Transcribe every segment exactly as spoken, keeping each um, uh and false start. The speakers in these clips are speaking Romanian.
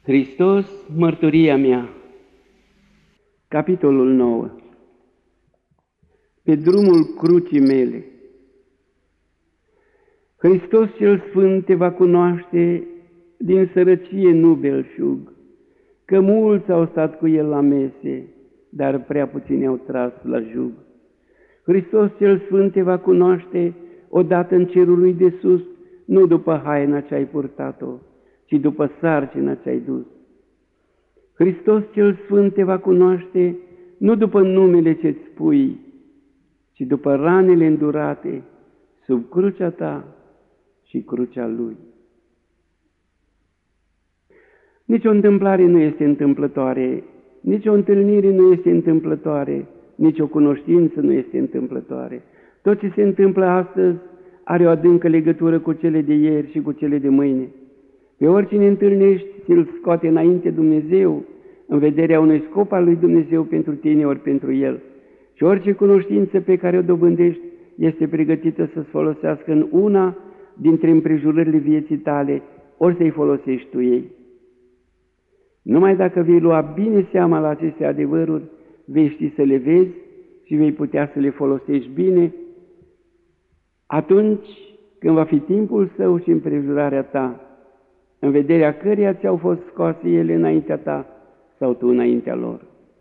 Hristos, mărturia mea. Capitolul nouă. Pe drumul crucii mele. Hristos cel Sfânt te va cunoaște, din sărăcie nu belșug, că mulți au stat cu el la mese, dar prea puțini au tras la jug. Hristos cel Sfânt te va cunoaște odată în cerul lui de sus, nu după haina ce ai purtat-o, ci după sarcina ce ai dus. Hristos cel Sfânt te va cunoaște nu după numele ce-ți spui, ci după ranele îndurate sub crucea ta și crucea Lui. Nici o întâmplare nu este întâmplătoare, nici o întâlnire nu este întâmplătoare, nici o cunoștință nu este întâmplătoare. Tot ce se întâmplă astăzi are o adâncă legătură cu cele de ieri și cu cele de mâine. Pe oricine întâlnești, ți-l scoate înainte Dumnezeu, în vederea unui scop al lui Dumnezeu pentru tine ori pentru el. Și orice cunoștință pe care o dobândești este pregătită să-ți folosească în una dintre împrejurările vieții tale, ori să-i folosești tu ei. Numai dacă vei lua bine seama la aceste adevăruri, vei ști să le vezi și vei putea să le folosești bine atunci când va fi timpul său și împrejurarea ta, în vederea căreia ți-au fost scoase ele înaintea ta sau tu înaintea lor.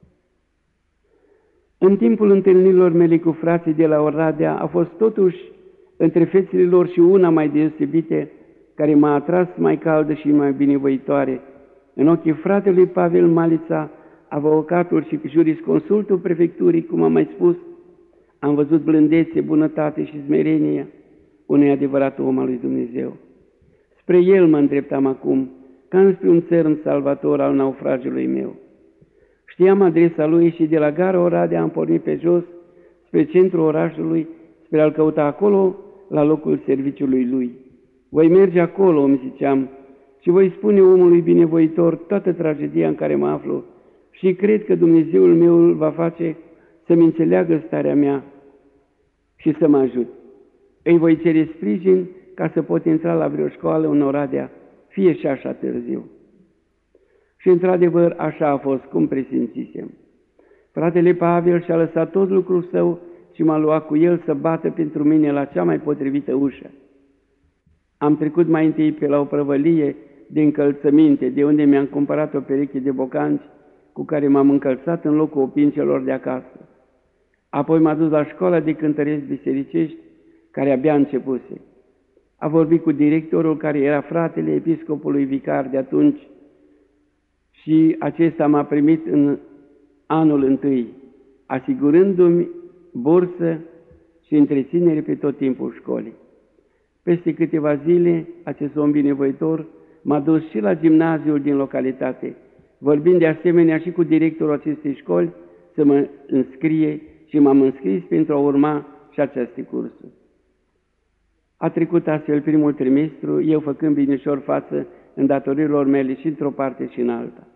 În timpul întâlnirilor mele cu frații de la Oradea a fost totuși între fețele lor și una mai deosebite, care m-a atras mai caldă și mai binevoitoare. În ochii fratelui Pavel Malița, avocatul și jurisconsultul prefecturii, cum am mai spus, am văzut blândețe, bunătate și smerenie unui adevărat om al lui Dumnezeu. Spre el mă îndreptam acum, ca înspre un țărm salvator al naufragiului meu. Știam adresa lui și de la gara Oradea am pornit pe jos, spre centrul orașului, spre a-l căuta acolo, la locul serviciului lui. Voi merge acolo, îmi ziceam, și voi spune omului binevoitor toată tragedia în care mă aflu și cred că Dumnezeul meu îl va face să-mi înțeleagă starea mea și să mă ajut. Îi voi cere sprijin ca să pot intra la vreo școală în Oradea, fie și așa târziu. Și într-adevăr așa a fost cum presimțisem. Fratele Pavel și-a lăsat tot lucrul său și m-a luat cu el să bată pentru mine la cea mai potrivită ușă. Am trecut mai întâi pe la o prăvălie de încălțăminte, de unde mi-am cumpărat o pereche de bocanci cu care m-am încălțat în locul opincelor de acasă. Apoi m-a dus la școala de cântăreți bisericești, care abia începuse. A vorbit cu directorul, care era fratele episcopului vicar de atunci, și acesta m-a primit în anul întâi, asigurându-mi bursă și întreținere pe tot timpul școlii. Peste câteva zile, acest om binevoitor m-a dus și la gimnaziul din localitate, vorbind de asemenea și cu directorul acestei școli să mă înscrie și m-am înscris pentru a urma și aceste cursuri. A trecut astfel primul trimestru, eu făcând binișor față îndatoririlor mele și într-o parte și în alta.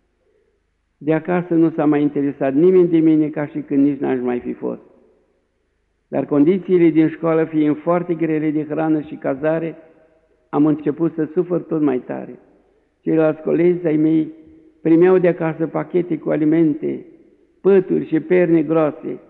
De acasă nu s-a mai interesat nimeni de mine ca și când nici n-aș mai fi fost. Dar condițiile din școală fiind foarte grele de hrană și cazare, am început să sufăr tot mai tare. Ceilalți colegi ai mei primeau de acasă pachete cu alimente, pături și perne groase.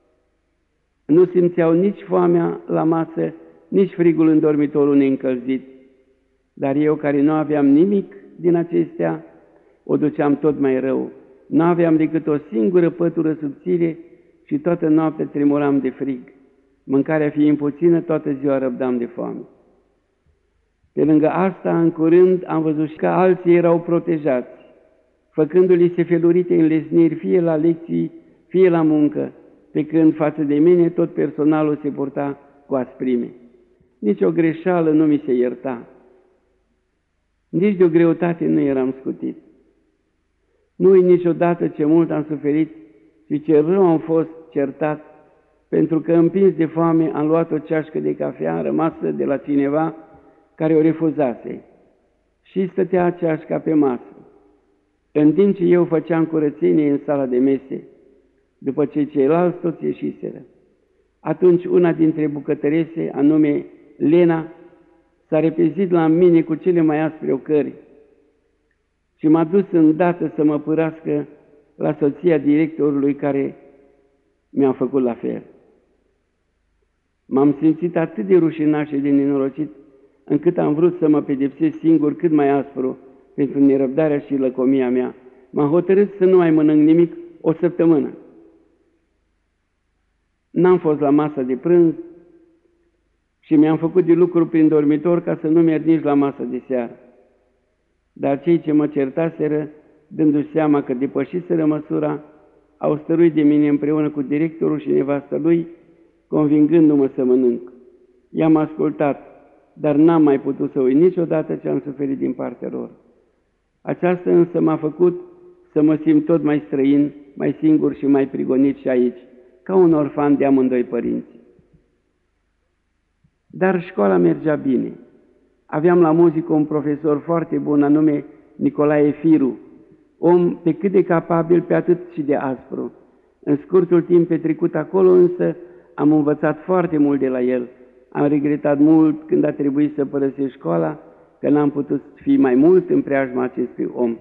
Nu simțeau nici foamea la masă, nici frigul în dormitorul neîncălzit. Dar eu, care nu aveam nimic din acestea, o duceam tot mai rău. Nu aveam decât o singură pătură subțire și toată noaptea tremuram de frig. Mâncarea fiind puțină, toată ziua răbdam de foame. Pe lângă asta, în curând, am văzut că alții erau protejați, făcându-li se felurite înlesniri fie la lecții, fie la muncă, pe când față de mine tot personalul se purta cu asprime. Nici o greșeală nu mi se ierta. Nici de o greutate nu eram scutit. Nu uit niciodată ce mult am suferit și ce rău am fost certat, pentru că împins de foame am luat o ceașcă de cafea rămasă de la cineva care o refuzase și stătea ceașca pe masă, în timp ce eu făceam curățenie în sala de mese, după ce ceilalți toți ieșiseră. Atunci una dintre bucătărese, anume Lena, s-a repezit la mine cu cele mai aspre ocări și m-a dus îndată să mă părăscă la soția directorului care mi-a făcut la fel. M-am simțit atât de rușinat și de nenorocit, încât am vrut să mă pedepsesc singur cât mai aspru pentru nerăbdarea și lăcomia mea. M-am hotărât să nu mai mănânc nimic o săptămână. N-am fost la masa de prânz și mi-am făcut de lucru prin dormitor ca să nu merg nici la masa de seară. Dar cei ce mă certaseră, dându-și seama că depășiseră măsura, au stăruit de mine împreună cu directorul și nevastă lui, convingându-mă să mănânc. I-am ascultat, dar n-am mai putut să uit niciodată ce am suferit din partea lor. Aceasta însă m-a făcut să mă simt tot mai străin, mai singur și mai prigonit și aici, ca un orfan de amândoi părinți. Dar școala mergea bine. Aveam la muzică un profesor foarte bun, anume Nicolae Firu, om pe cât de capabil, pe atât și de aspru. În scurtul timp petrecut acolo însă am învățat foarte mult de la el. Am regretat mult când a trebuit să părăsesc școala, că n-am putut fi mai mult în preajma acestui om.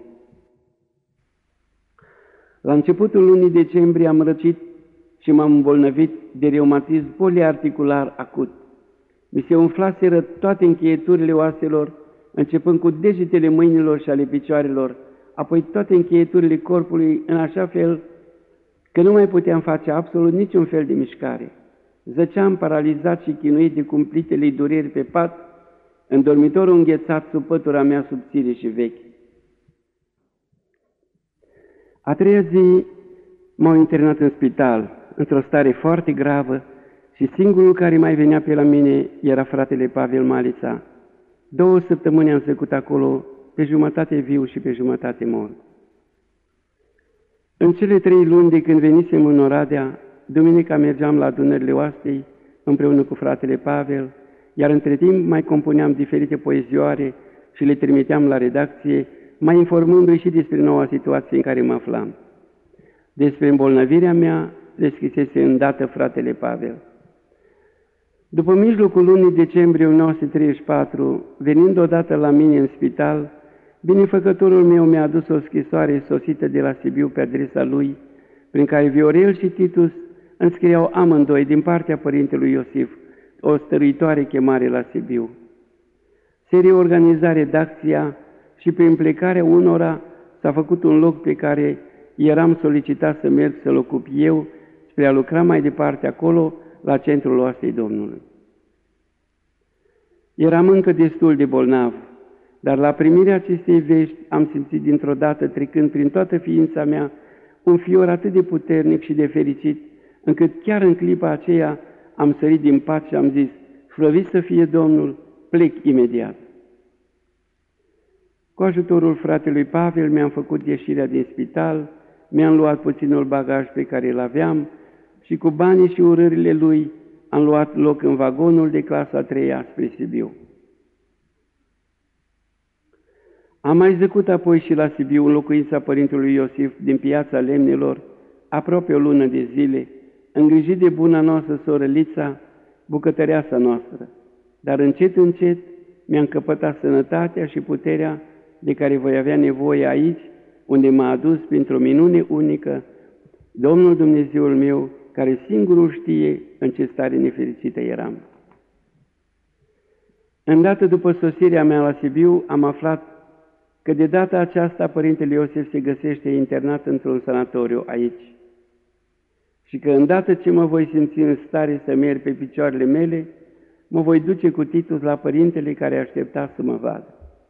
La începutul lunii decembrie am răcit și m-am îmbolnăvit de reumatism poliarticular acut. Mi se umflaseră toate încheieturile oaselor, începând cu degetele mâinilor și ale picioarelor, apoi toate încheieturile corpului, în așa fel că nu mai puteam face absolut niciun fel de mișcare. Zăceam paralizat și chinuit de cumplitele dureri pe pat, în dormitorul înghețat sub pătura mea subțire și veche. A treia zi m-au internat în spital, într-o stare foarte gravă, și singurul care mai venea pe la mine era fratele Pavel Malița. Două săptămâni am trecut acolo, pe jumătate viu și pe jumătate mort. În cele trei luni de când venisem în Oradea, duminica mergeam la adunările oastei, împreună cu fratele Pavel, iar între timp mai compuneam diferite poezioare și le trimiteam la redacție, mai informându-i și despre noua situație în care mă aflam. Despre îmbolnăvirea mea le scrisese îndată fratele Pavel. După mijlocul lunii decembrie o mie nouă sute treizeci și patru, venind odată la mine în spital, binefăcătorul meu mi-a adus o scrisoare sosită de la Sibiu pe adresa lui, prin care Viorel și Titus înscriau amândoi din partea părintelui Iosif o stăruitoare chemare la Sibiu. Se reorganiza redacția și prin plecarea unora s-a făcut un loc pe care eram solicitat să merg să-l ocup eu spre a lucra mai departe acolo, la centrul oastei Domnului. Eram încă destul de bolnav, dar la primirea acestei vești am simțit dintr-o dată, trecând prin toată ființa mea, un fior atât de puternic și de fericit, încât chiar în clipa aceea am sărit din pat și am zis: slăvit să fie Domnul, plec imediat. Cu ajutorul fratelui Pavel mi-am făcut ieșirea din spital, mi-am luat puținul bagaj pe care îl aveam și cu banii și urările lui am luat loc în vagonul de clasa a treia spre Sibiu. Am mai zăcut apoi și la Sibiu, în locuința părintelui Iosif din Piața Lemnelor, aproape o lună de zile, îngrijit de buna noastră soră Lița, bucătăreasa noastră, dar încet, încet mi-am căpătat sănătatea și puterea de care voi avea nevoie aici, unde m-a adus printr-o minune unică Domnul Dumnezeul meu, care singurul știe în ce stare nefericită eram. Îndată după sosirea mea la Sibiu, am aflat că de data aceasta părintele Iosif se găsește internat într-un sanatoriu aici și că îndată ce mă voi simți în stare să merg pe picioarele mele, mă voi duce cu Titus la părintele care aștepta să mă vadă.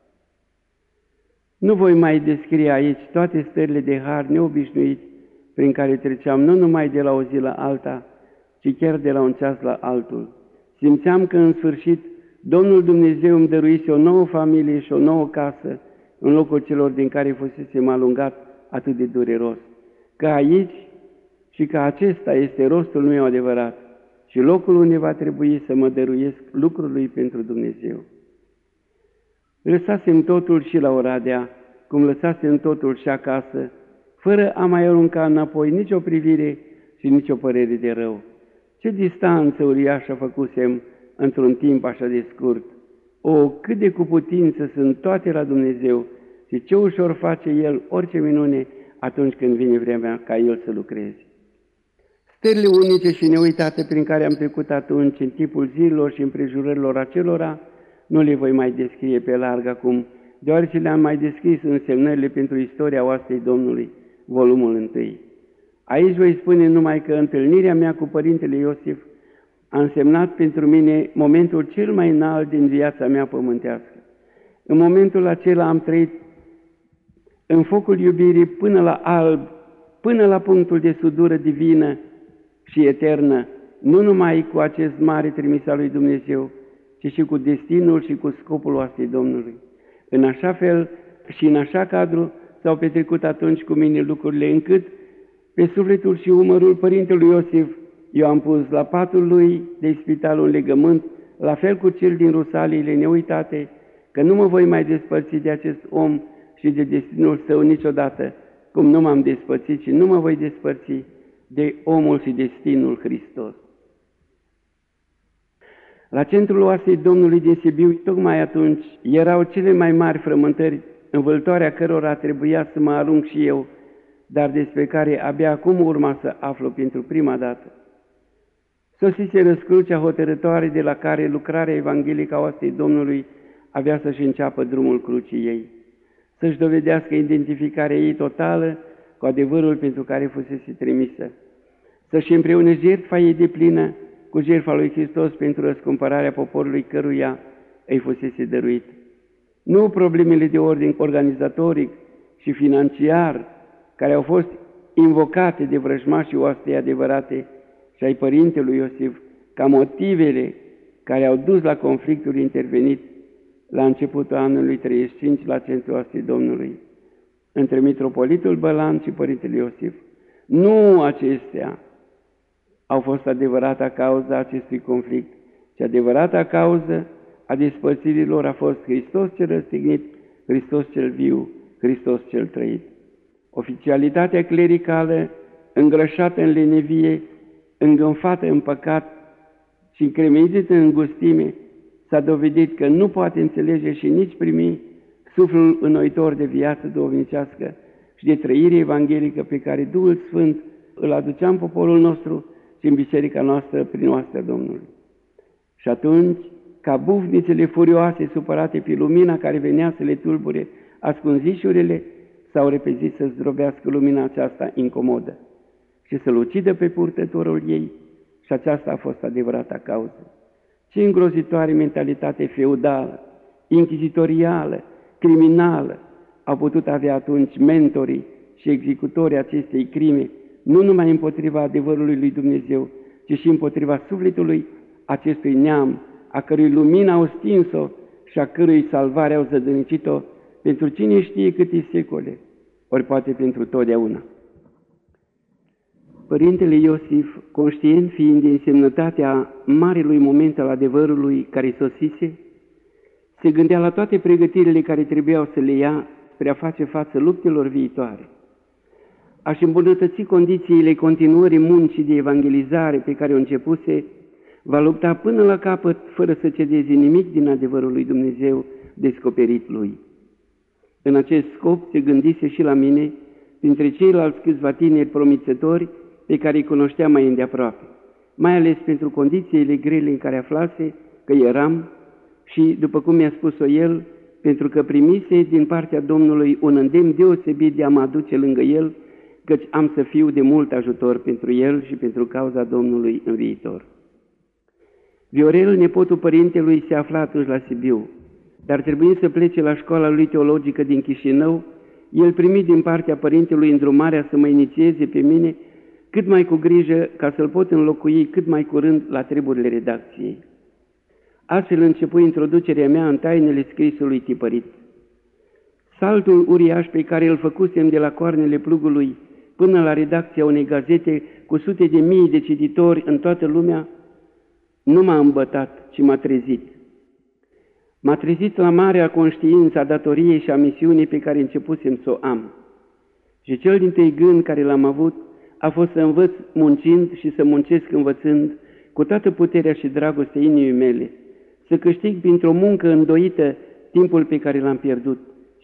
Nu voi mai descrie aici toate stările de har neobișnuit prin care treceam nu numai de la o zi la alta, ci chiar de la un ceas la altul. Simțeam că în sfârșit Domnul Dumnezeu îmi dăruise o nouă familie și o nouă casă în locul celor din care fusesem alungat atât de dureros. Că aici și că acesta este rostul meu adevărat și locul unde va trebui să mă dăruiesc lucrul lui pentru Dumnezeu. Lăsasem totul și la Oradea, cum lăsasem totul și acasă, fără a mai arunca înapoi nicio privire și nicio părere de rău. Ce distanță uriașă făcusem într-un timp așa de scurt! O, cât de cu putință sunt toate la Dumnezeu, și ce ușor face El orice minune atunci când vine vremea ca El să lucreze. Stările unice și neuitate prin care am trecut atunci, în timpul zilelor și împrejurărilor acelora, nu le voi mai descrie pe larg acum, deoarece le-am mai descris în semnările pentru istoria oastei Domnului, volumul întâi. Aici voi spune numai că întâlnirea mea cu Părintele Iosif a însemnat pentru mine momentul cel mai înalt din viața mea pământească. În momentul acela am trăit în focul iubirii până la alb, până la punctul de sudură divină și eternă, nu numai cu acest mare trimis al lui Dumnezeu, ci și cu destinul și cu scopul oastei Domnului. În așa fel și în așa cadru s-au petrecut atunci cu mine lucrurile, încât pe sufletul și umărul Părintelui Iosif eu am pus la patul lui de spital un legământ, la fel cu cel din Rusaliile neuitate, că nu mă voi mai despărți de acest om și de destinul său niciodată, cum nu m-am despărțit și nu mă voi despărți de omul și destinul Hristos. La centrul oastei Domnului din Sibiu, tocmai atunci, erau cele mai mari frământări, învăltoarea cărora trebuia să mă arunc și eu, dar despre care abia acum urma să aflu pentru prima dată. Sosise răscrucea hotărătoare de la care lucrarea evanghelică a oastei Domnului avea să-și înceapă drumul crucii ei, să-și dovedească identificarea ei totală cu adevărul pentru care fusese trimisă, să-și împreună jertfa ei deplină cu jertfa lui Hristos pentru răscumpărarea poporului căruia îi fusese dăruit. Nu problemele de ordin organizatoric și financiar care au fost invocate de vrăjmașii oastei adevărate și ai Părintelui Iosif ca motivele care au dus la conflictul intervenit la începutul anului treizeci și cinci la centrul oastei Domnului între mitropolitul Bălan și Părintele Iosif. Nu acestea au fost adevărata cauza acestui conflict, ci adevărata cauză a despărțirilor a fost Hristos cel răstignit, Hristos cel viu, Hristos cel trăit. Oficialitatea clericală, îngrășată în lenevie, îngânfată în păcat și încremenită în gustime, s-a dovedit că nu poate înțelege și nici primi suflul înnoitor de viață duhovnicească și de trăire evanghelică pe care Duhul Sfânt îl aducea în poporul nostru și în biserica noastră prin oastea Domnului. Și atunci, ca bufnițele furioase supărate pe lumina care venea să le tulbure ascunzișurile, s-au repezit să zdrobească lumina aceasta incomodă și să-l ucidă pe purtătorul ei, și aceasta a fost adevărata cauză. Ce îngrozitoare mentalitate feudală, inchizitorială, criminală au putut avea atunci mentorii și executorii acestei crime, nu numai împotriva adevărului lui Dumnezeu, ci și împotriva sufletului acestui neam, a cărui lumină au stins-o și a cărui salvare au zădănicit-o pentru cine știe câte secole, ori poate pentru totdeauna. Părintele Iosif, conștient fiind din însemnătatea marelui moment al adevărului care sosise, se gândea la toate pregătirile care trebuiau să le ia spre a face față luptelor viitoare. Aș îmbunătăți condițiile continuării muncii de evangelizare pe care o începuse, va lupta până la capăt fără să cedeze nimic din adevărul lui Dumnezeu descoperit lui. În acest scop se gândise și la mine, dintre ceilalți câțiva tineri promițători pe care îi cunoștea mai îndeaproape, mai ales pentru condițiile grele în care aflase că eram și, după cum mi-a spus-o el, pentru că primise din partea Domnului un îndemn deosebit de a mă aduce lângă el, căci am să fiu de mult ajutor pentru el și pentru cauza Domnului în viitor. Viorel, nepotul părintelui, se afla atunci la Sibiu, dar trebuie să plece la școala lui teologică din Chișinău. El primi din partea părintelui îndrumarea să mă inițieze pe mine cât mai cu grijă, ca să-l pot înlocui cât mai curând la treburile redacției. Astfel începu introducerea mea în tainele scrisului tipărit. Saltul uriaș pe care îl făcusem de la coarnele plugului până la redacția unei gazete cu sute de mii de cititori în toată lumea, nu m-a îmbătat, ci m-a trezit. M-a trezit la marea conștiință a datoriei și a misiunii pe care începusem să o am. Și cel dintâi gând care l-am avut a fost să învăț muncind și să muncesc învățând cu toată puterea și dragostea inimii mele, să câștig printr-o muncă îndoită timpul pe care l-am pierdut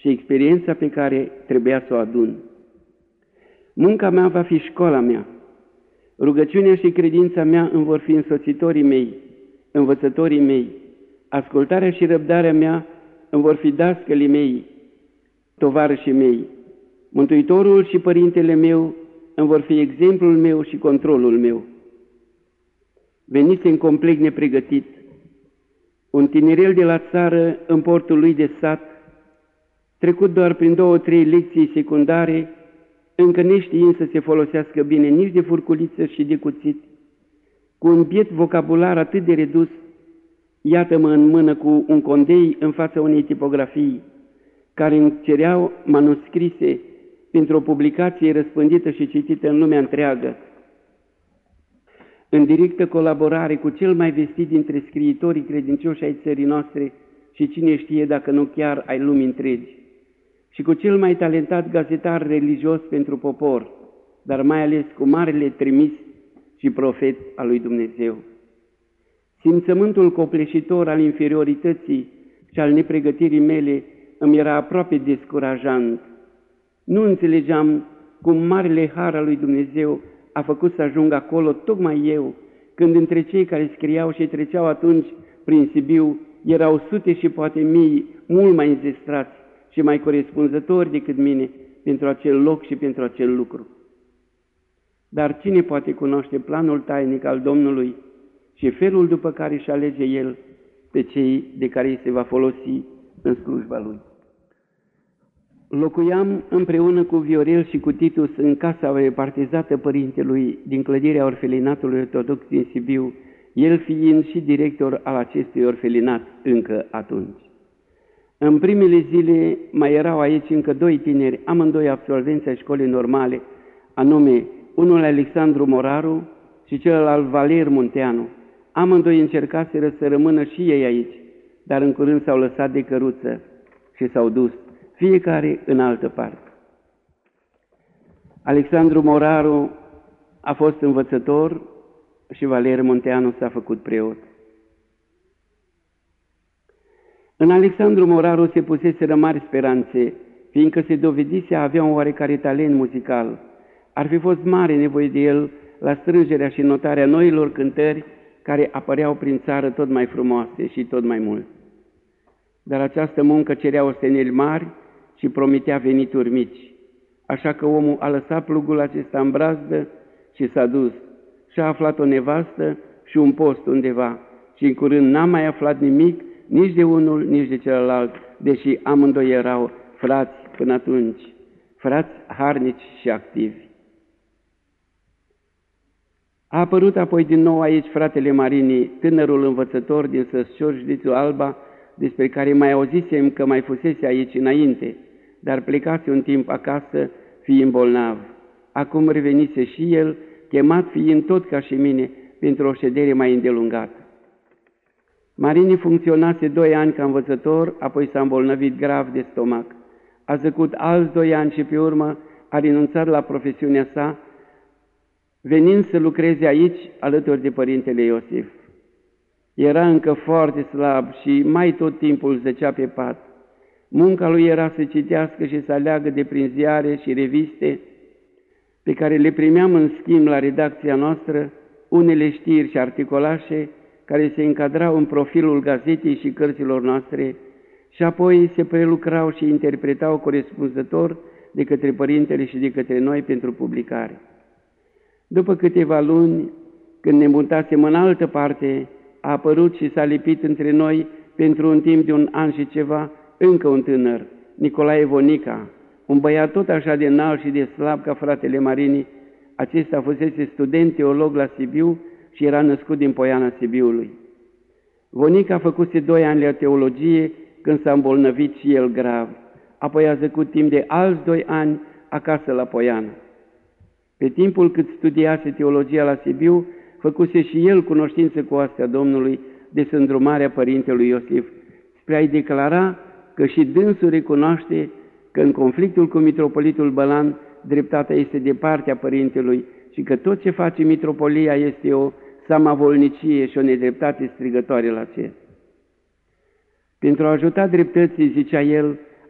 și experiența pe care trebuia să o adun. Munca mea va fi școala mea. Rugăciunea și credința mea îmi vor fi însoțitorii mei, învățătorii mei. Ascultarea și răbdarea mea îmi vor fi dascălii mei, tovarășii mei. Mântuitorul și Părintele meu îmi vor fi exemplul meu și controlul meu. Venisem complet nepregătit. Un tinerel de la țară în portul lui de sat, trecut doar prin două, trei lecții secundare, încă neștiind să se folosească bine nici de furculiță și de cuțit, cu un biet vocabular atât de redus, iată-mă în mână cu un condei în fața unei tipografii, care îmi cereau manuscrise pentru o publicație răspândită și citită în lumea întreagă, în directă colaborare cu cel mai vestit dintre scriitorii credincioși ai țării noastre și cine știe dacă nu chiar ai lumii întregi, și cu cel mai talentat gazetar religios pentru popor, dar mai ales cu marele trimis și profet al lui Dumnezeu. Simțământul copleșitor al inferiorității și al nepregătirii mele îmi era aproape descurajant. Nu înțelegeam cum marele har al lui Dumnezeu a făcut să ajung acolo tocmai eu, când între cei care scriau și treceau atunci prin Sibiu erau sute și poate mii mult mai înzestrați și mai corespunzători decât mine pentru acel loc și pentru acel lucru. Dar cine poate cunoaște planul tainic al Domnului și felul după care își alege El pe cei de care îi se va folosi în slujba Lui? Locuiam împreună cu Viorel și cu Titus în casa repartizată părintelui din clădirea orfelinatului ortodox din Sibiu, el fiind și director al acestui orfelinat încă atunci. În primele zile mai erau aici încă doi tineri, amândoi absolvenți ai școlii normale, anume unul Alexandru Moraru și celălalt Valer Munteanu. Amândoi încercaseră să rămână și ei aici, dar în curând s-au lăsat de căruță și s-au dus, fiecare în altă parte. Alexandru Moraru a fost învățător și Valer Munteanu s-a făcut preot. În Alexandru Moraru se puseseră mari speranțe, fiindcă se dovedise a avea un oarecare talent muzical. Ar fi fost mare nevoie de el la strângerea și notarea noilor cântări care apăreau prin țară tot mai frumoase și tot mai mult. Dar această muncă cerea osteneli mari și promitea venituri mici, așa că omul a lăsat plugul acesta în brazdă și s-a dus. Și-a aflat o nevastă și un post undeva și în curând n-a mai aflat nimic, nici de unul, nici de celălalt, deși amândoi erau frați până atunci, frați harnici și activi. A apărut apoi din nou aici fratele Marini, tânărul învățător din Săscior, județul Alba, despre care mai auzisem că mai fusese aici înainte, dar plecase un timp acasă, fiind bolnav. Acum revenise și el, chemat fiind tot ca și mine pentru o ședere mai îndelungată. Marini funcționase doi ani ca învățător, apoi s-a îmbolnăvit grav de stomac. A zăcut alți doi ani și pe urmă a renunțat la profesiunea sa, venind să lucreze aici alături de părintele Iosif. Era încă foarte slab și mai tot timpul zăcea pe pat. Munca lui era să citească și să aleagă de prin ziare și reviste, pe care le primeam în schimb la redacția noastră, unele știri și articolașe care se încadrau în profilul gazetei și cărților noastre și apoi se prelucrau și interpretau corespunzător de către părintele și de către noi pentru publicare. După câteva luni, când ne mutasem în altă parte, a apărut și s-a lipit între noi pentru un timp de un an și ceva încă un tânăr, Nicolae Vonica, un băiat tot așa de înalt și de slab ca fratele Marini. Acesta fusese student teolog la Sibiu și era născut din Poiana Sibiului. Vonica făcuse doi ani la teologie când s-a îmbolnăvit și el grav, apoi a zăcut timp de alți doi ani acasă la Poiana. Pe timpul cât studiase teologia la Sibiu, făcuse și el cunoștință cu oastea Domnului de îndrumarea părintelui Iosif, spre a-i declara că și dânsul recunoaște că în conflictul cu mitropolitul Bălan dreptatea este de partea părintelui și că tot ce face mitropolia este o samavolnicie și o nedreptate strigătoare la cer. Pentru a ajuta dreptății, zicea el,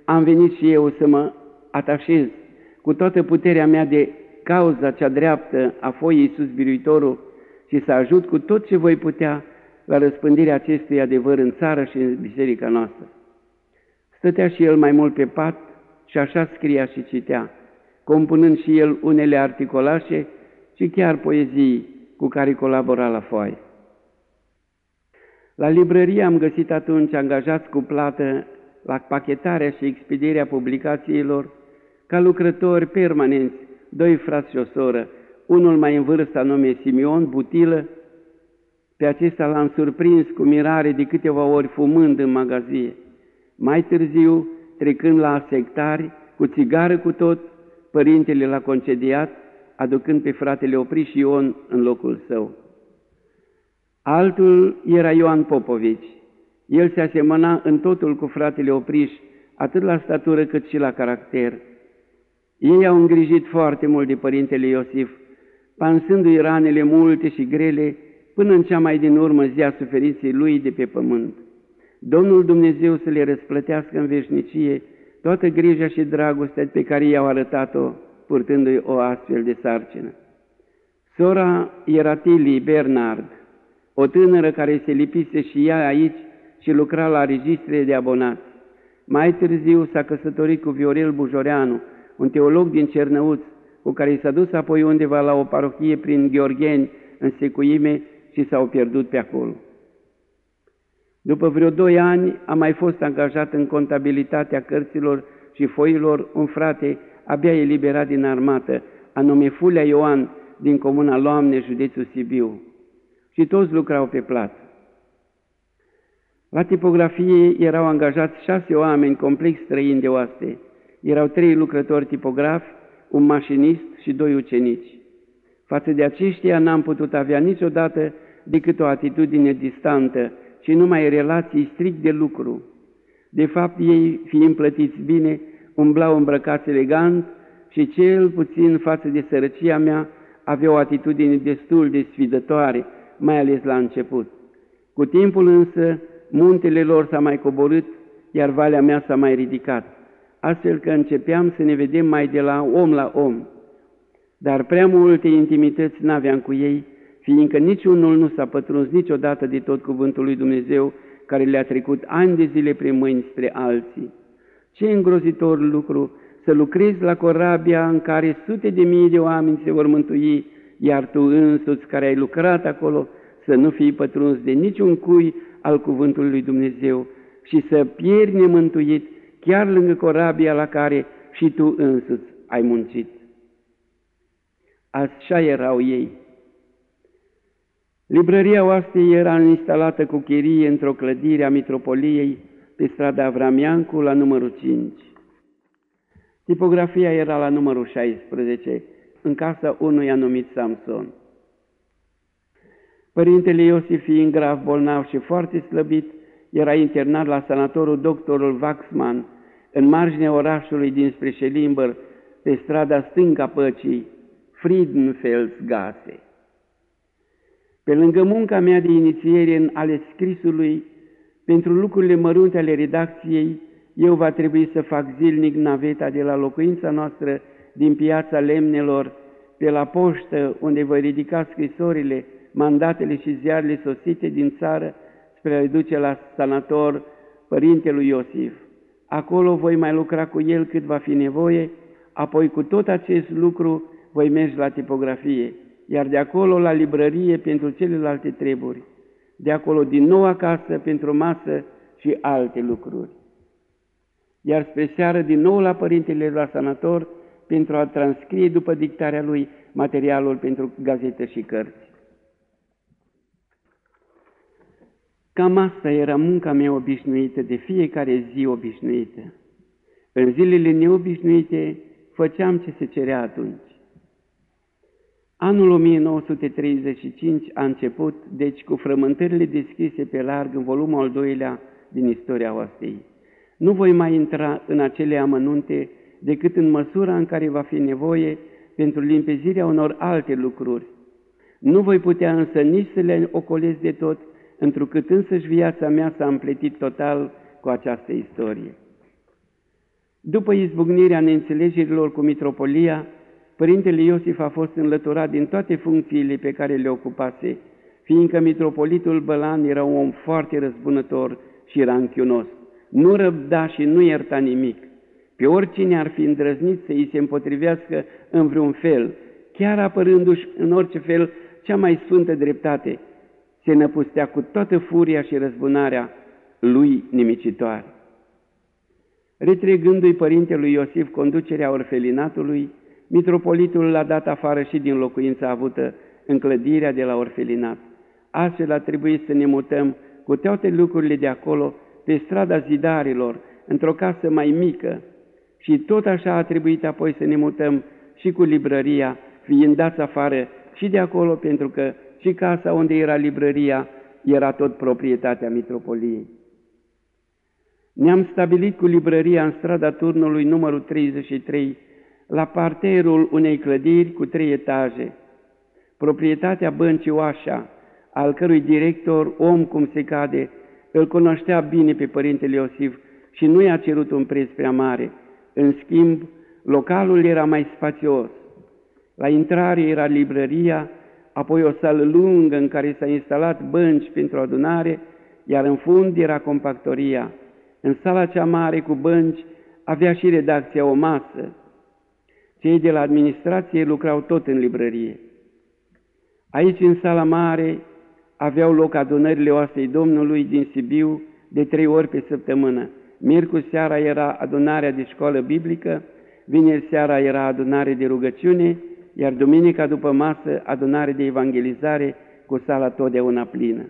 am venit și eu să mă atașez cu toată puterea mea de cauza cea dreaptă a foii Iisus Biruitorul și să ajut cu tot ce voi putea la răspândirea acestui adevăr în țară și în biserica noastră. Stătea și el mai mult pe pat și așa scria și citea, compunând și el unele articolașe și chiar poezii cu care colabora la foaie. La librărie am găsit atunci angajați cu plată la pachetarea și expedierea publicațiilor ca lucrători permanenți, doi frați și o soră, unul mai în vârstă anume Simeon Butilă. Pe acesta l-am surprins cu mirare de câteva ori fumând în magazie. Mai târziu, trecând la sectari, cu țigară cu tot, părintele l-a concediat, aducând pe fratele Opriș și Ion în locul său. Altul era Ioan Popovici. El se asemăna în totul cu fratele Opriș, atât la statură cât și la caracter. Ei au îngrijit foarte mult de părintele Iosif, pansându-i ranele multe și grele, până în cea mai din urmă zi a suferinței lui de pe pământ. Domnul Dumnezeu să le răsplătească în veșnicie toată grija și dragostea pe care i-au arătat-o, purtându-i o astfel de sarcină. Sora era Tilly Bernard, o tânără care se lipise și ea aici și lucra la registrele de abonați. Mai târziu s-a căsătorit cu Viorel Bujoreanu, un teolog din Cernăuț, cu care s-a dus apoi undeva la o parohie prin Gheorgheni, în Secuime, și s-au pierdut pe acolo. După vreo doi ani a mai fost angajat în contabilitatea cărților și foilor un frate abia eliberat din armată, anume Fulea Ioan, din comuna Loamne, județul Sibiu. Și toți lucrau pe plată. La tipografie erau angajați șase oameni complex străini de oaste. Erau trei lucrători tipografi, un mașinist și doi ucenici. Față de aceștia n-am putut avea niciodată decât o atitudine distantă și numai relații strict de lucru. De fapt, ei, fiind plătiți bine, umblau îmbrăcați elegant și cel puțin față de sărăcia mea aveau o atitudine destul de sfidătoare, mai ales la început. Cu timpul însă, muntele lor s-a mai coborât, iar valea mea s-a mai ridicat, astfel că începeam să ne vedem mai de la om la om. Dar prea multe intimități n-aveam cu ei, fiindcă niciunul nu s-a pătruns niciodată de tot cuvântul lui Dumnezeu, care le-a trecut ani de zile prin mâini spre alții. Ce îngrozitor lucru să lucrezi la corabia în care sute de mii de oameni se vor mântui, iar tu însuți care ai lucrat acolo să nu fii pătruns de niciun cui al cuvântului lui Dumnezeu și să pierzi nemântuit chiar lângă corabia la care și tu însuți ai muncit. Așa erau ei. Librăria oastei era instalată cu chirie într-o clădire a mitropoliei pe strada Avramiancu la numărul cinci. Tipografia era la numărul șaisprezece, în casa unui anumit Samson. Părintele Iosif, fiind grav bolnav și foarte slăbit, era internat la sanatorul doctorul Waxman, în marginea orașului dinspre Schelimbăr, pe strada stânga păcii, Friedenfelsgasse. Pe lângă munca mea de inițiere în ale scrisului, pentru lucrurile mărunte ale redacției, eu va trebui să fac zilnic naveta de la locuința noastră din Piața Lemnelor, pe la poștă, unde voi ridica scrisorile, mandatele și ziarele sosite din țară, spre a-l duce la sanator părintelui Iosif. Acolo voi mai lucra cu el cât va fi nevoie, apoi cu tot acest lucru voi merge la tipografie, iar de acolo la librărie pentru celelalte treburi, de acolo din nou acasă pentru masă și alte lucruri. Iar spre seară din nou la părintele la sanator pentru a transcrie după dictarea lui materialul pentru gazete și cărți. Cam asta era munca mea obișnuită, de fiecare zi obișnuită. În zilele neobișnuite făceam ce se cerea atunci. Anul o mie nouă sute treizeci și cinci a început, deci, cu frământările descrise pe larg în volumul al doilea din istoria oastei. Nu voi mai intra în acele amănunte decât în măsura în care va fi nevoie pentru limpezirea unor alte lucruri. Nu voi putea însă nici să le ocolesc de tot, întrucât însăși viața mea s-a împletit total cu această istorie. După izbucnirea neînțelegerilor cu mitropolia, părintele Iosif a fost înlăturat din toate funcțiile pe care le ocupase, fiindcă mitropolitul Bălan era un om foarte răzbunător și ranchiunos. Nu răbda și nu ierta nimic. Pe oricine ar fi îndrăznit să îi se împotrivească în vreun fel, chiar apărându-și în orice fel cea mai sfântă dreptate, se năpustea cu toată furia și răzbunarea lui nimicitoare. Retrăgându-i părintelui Iosif conducerea orfelinatului, mitropolitul l-a dat afară și din locuința avută în clădirea de la orfelinat. Astfel a trebuit să ne mutăm cu toate lucrurile de acolo pe strada Zidarilor, într-o casă mai mică, și tot așa a trebuit apoi să ne mutăm și cu librăria, fiind dați afară și de acolo, pentru că și casa unde era librăria era tot proprietatea mitropoliei. Ne-am stabilit cu librăria în strada Turnului numărul treizeci și trei, la parterul unei clădiri cu trei etaje. Proprietatea băncii Oașa, al cărui director, om cum se cade, îl cunoștea bine pe părintele Iosif și nu i-a cerut un preț prea mare. În schimb, localul era mai spațios. La intrare era librăria, apoi o sală lungă în care s-a instalat bănci pentru adunare, iar în fund era compactoria. În sala cea mare cu bănci avea și redacția o masă. Cei de la administrație lucrau tot în librărie. Aici, în sala mare, aveau loc adunările oasei Domnului din Sibiu de trei ori pe săptămână. Miercuri seara era adunarea de școală biblică, vineri seara era adunare de rugăciune, iar duminica după masă adunare de evangelizare cu sala totdeauna plină.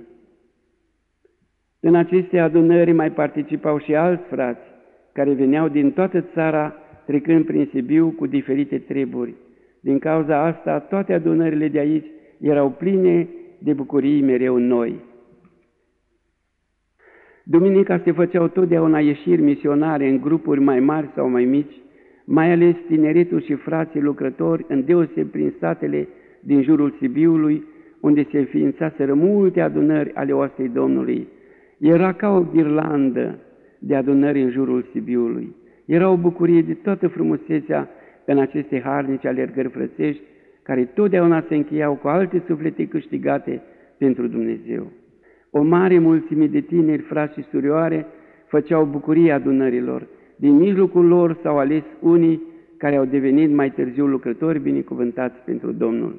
În aceste adunări mai participau și alți frați care veneau din toată țara, trecând prin Sibiu cu diferite treburi. Din cauza asta, toate adunările de aici erau pline de bucurii mereu noi. Duminica se făceau totdeauna ieșiri misionare în grupuri mai mari sau mai mici, mai ales tineretul și frații lucrători, îndeoseb prin satele din jurul Sibiului, unde se înființaseră multe adunări ale oasei Domnului. Era ca o ghirlandă de adunări în jurul Sibiului. Era o bucurie de toată frumusețea în aceste harnice alergări frățești, care totdeauna se încheiau cu alte suflete câștigate pentru Dumnezeu. O mare mulțime de tineri, frați și surioare făceau bucuria adunărilor. Din mijlocul lor s-au ales unii care au devenit mai târziu lucrători binecuvântați pentru Domnul.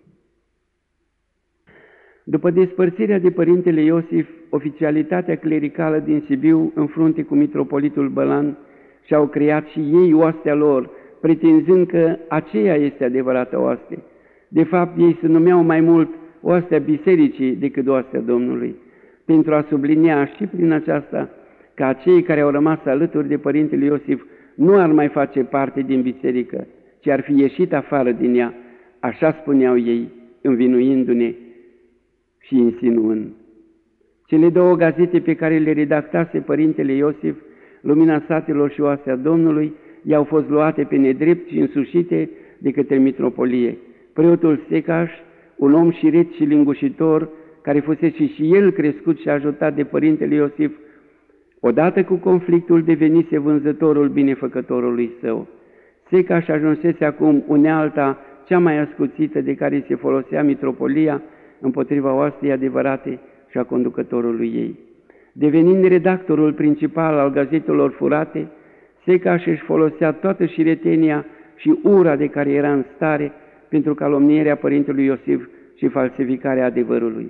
După despărțirea de părintele Iosif, oficialitatea clericală din Sibiu, în frunte cu mitropolitul Bălan, și-au creat și ei oastea lor, pretinzând că aceea este adevărată oaste. De fapt, ei se numeau mai mult oastea bisericii decât oastea Domnului, pentru a sublinia și prin aceasta că acei care au rămas alături de părintele Iosif nu ar mai face parte din biserică, ci ar fi ieșit afară din ea, așa spuneau ei, învinuindu-ne și insinuând. Cele două gazete pe care le redactase părintele Iosif, Lumina Satelor și Oastea Domnului, i-au fost luate pe nedrept și însușite de către mitropolie. Preotul Secaș, un om șiret și lingușitor, care fusese și el crescut și ajutat de părintele Iosif, odată cu conflictul devenise vânzătorul binefăcătorului său. Secaș ajunsese acum unealta cea mai ascuțită de care se folosea mitropolia împotriva oastei adevărate și a conducătorului ei. Devenind redactorul principal al gazetelor furate, Secaș își folosea toată șiretenia și ura de care era în stare pentru calomnierea părintelui Iosif și falsificarea adevărului.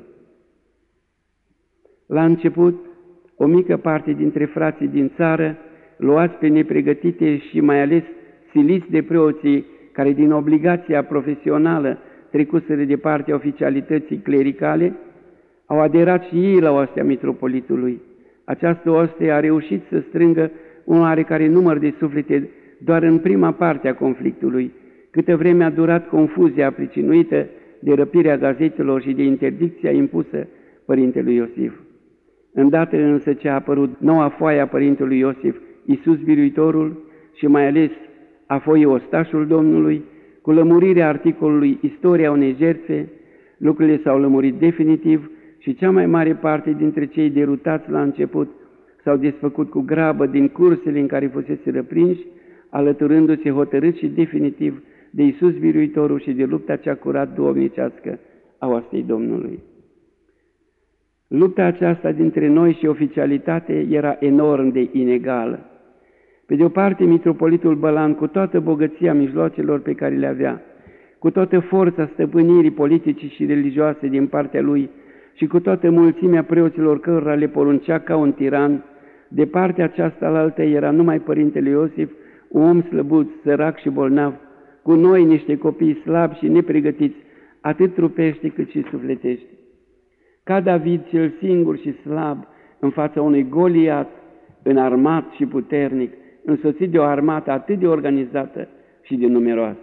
La început, o mică parte dintre frații din țară, luați pe nepregătite și mai ales siliți de preoții care din obligația profesională trecuseră de partea oficialității clericale, au aderat și ei la oastea mitropolitului. Această oaste a reușit să strângă un oarecare număr de suflete doar în prima parte a conflictului, câtă vreme a durat confuzia pricinuită de răpirea gazetelor și de interdicția impusă părintelui Iosif. Îndată însă ce a apărut noua foaie a părintelui Iosif, Iisus Biruitorul, și mai ales a foii Ostașul Domnului, cu lămurirea articolului Istoria unei jertfe, lucrurile s-au lămurit definitiv și cea mai mare parte dintre cei derutați la început s-au desfăcut cu grabă din cursele în care fusese răprinși alăturându-se hotărât și definitiv de Iisus Biruitorul și de lupta cea curat duhovnicească a oastei Domnului. Lupta aceasta dintre noi și oficialitate era enorm de inegală. Pe de o parte, mitropolitul Bălan, cu toată bogăția mijloacelor pe care le avea, cu toată forța stăpânirii politice și religioase din partea lui și cu toată mulțimea preoților cărora le poruncea ca un tiran, de partea aceasta la altă era numai Părintele Iosif, un om slăbuț, sărac și bolnav, cu noi niște copii slabi și nepregătiți, atât trupește cât și sufletește. Ca David cel singur și slab în fața unui Goliat, înarmat și puternic, însoțit de o armată atât de organizată și de numeroasă.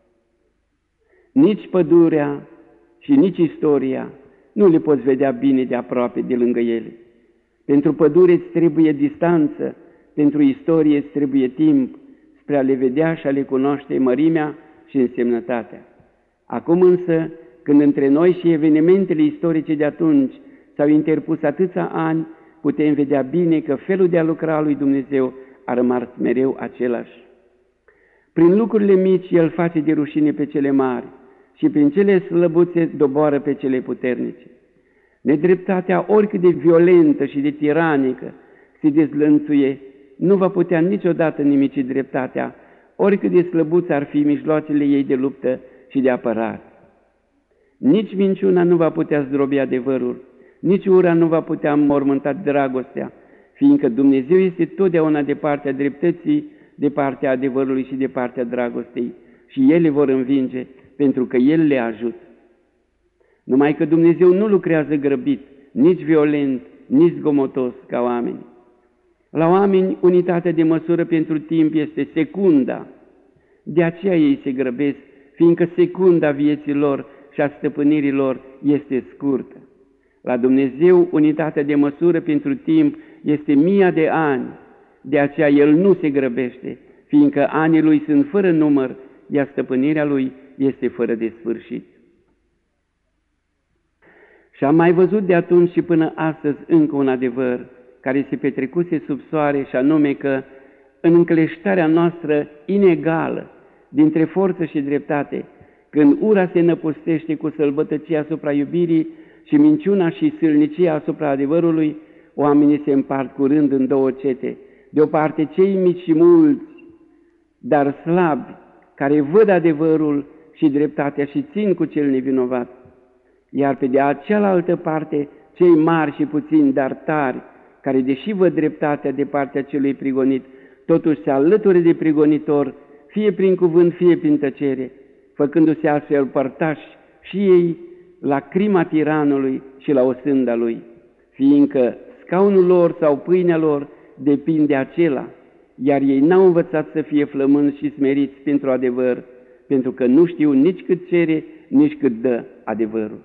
Nici pădurea și nici istoria nu le poți vedea bine de aproape de lângă ele. Pentru pădure îți trebuie distanță, pentru istorie îți trebuie timp spre a le vedea și a le cunoaște mărimea și însemnătatea. Acum însă, când între noi și evenimentele istorice de atunci s-au interpus atâția ani, putem vedea bine că felul de a lucra a lui Dumnezeu a rămas mereu același. Prin lucrurile mici El face de rușine pe cele mari și prin cele slăbuțe doboară pe cele puternice. Nedreptatea, oricât de violentă și de tiranică se dezlănțuie, nu va putea niciodată nimici dreptatea, oricât de slăbuțe ar fi mijloacele ei de luptă și de apărare. Nici minciuna nu va putea zdrobi adevărul, nici ura nu va putea înmormânta dragostea, fiindcă Dumnezeu este totdeauna de partea dreptății, de partea adevărului și de partea dragostei, și ele vor învinge, pentru că El le ajută. Numai că Dumnezeu nu lucrează grăbit, nici violent, nici zgomotos ca oameni. La oameni, unitatea de măsură pentru timp este secunda. De aceea ei se grăbesc, fiindcă secunda vieții lor și a stăpânirii lor este scurtă. La Dumnezeu, unitatea de măsură pentru timp este mia de ani. De aceea El nu se grăbește, fiindcă anii Lui sunt fără număr, iar stăpânirea Lui este fără de sfârșit. Și am mai văzut de atunci și până astăzi încă un adevăr care se petrecuse sub soare, și anume că în încleștarea noastră inegală dintre forță și dreptate, când ura se năpustește cu sălbătăcia asupra iubirii și minciuna și sâlnicia asupra adevărului, oamenii se împart curând în două cete, de o parte cei mici și mulți, dar slabi, care văd adevărul și dreptatea și țin cu cel nevinovat, iar pe de cealaltă parte cei mari și puțini, dar tari, care, deși văd dreptatea de partea celui prigonit, totuși se alătură de prigonitor, fie prin cuvânt, fie prin tăcere, făcându-se astfel părtași și ei la crima tiranului și la osânda lui, fiindcă scaunul lor sau pâinea lor depinde de acela, iar ei n-au învățat să fie flămânzi și smeriți pentru adevăr, pentru că nu știu nici cât cere, nici cât dă adevărul.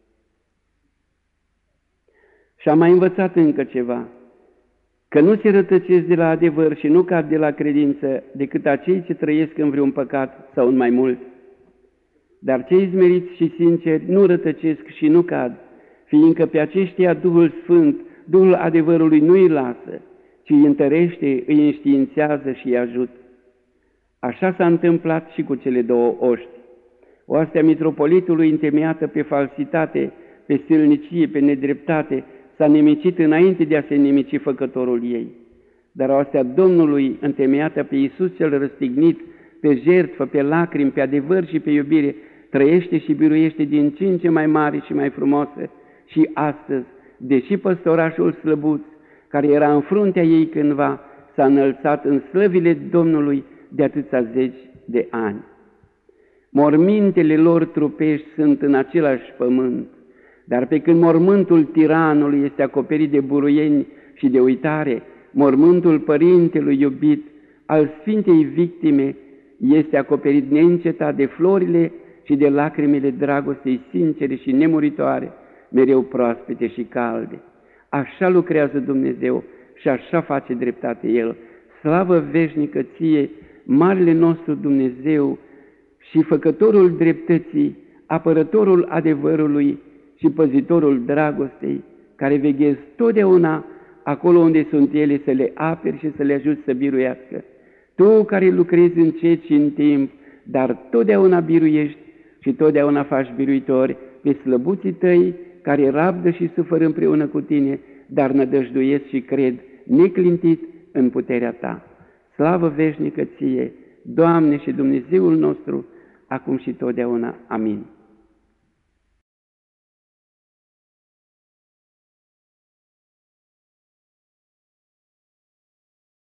Și am mai învățat încă ceva, că nu se rătăcesc de la adevăr și nu cad de la credință decât acei ce trăiesc în vreun păcat sau în mai mult. Dar cei smeriți și sinceri nu rătăcesc și nu cad, fiindcă pe aceștia Duhul Sfânt, Duhul adevărului nu îi lasă, ci îi întărește, îi înștiințează și îi ajută. Așa s-a întâmplat și cu cele două oști. Oastea mitropolitului, întemeiată pe falsitate, pe sâlnicie, pe nedreptate, s-a nimicit înainte de a se nimici făcătorul ei. Dar oastea Domnului, întemeiată pe Iisus cel răstignit, pe jertfă, pe lacrimi, pe adevăr și pe iubire, trăiește și biruiește din ce în ce mai mare și mai frumoasă. Și astăzi, deși păstorașul slăbuț, care era în fruntea ei cândva, s-a înălțat în slăvile Domnului de atâția zeci de ani. Mormintele lor trupești sunt în același pământ, dar pe când mormântul tiranului este acoperit de buruieni și de uitare, mormântul părintelui iubit al Sfintei Victime este acoperit neîncetat de florile și de lacrimile dragostei sincere și nemuritoare, mereu proaspete și calde. Așa lucrează Dumnezeu și așa face dreptate El. Slavă veșnică ție, marele nostru Dumnezeu și făcătorul dreptății, apărătorul adevărului și păzitorul dragostei, care veghezi totdeauna acolo unde sunt ele, să le aperi și să le ajuți să biruiască. Tu care lucrezi încet și în timp, dar totdeauna biruiești și totdeauna faci biruitori pe slăbuții tăi care rabdă și suferă împreună cu tine, dar nădăjduiesc și cred neclintit în puterea ta. Slavă veșnică ție, Doamne și Dumnezeul nostru, acum și totdeauna. Amin.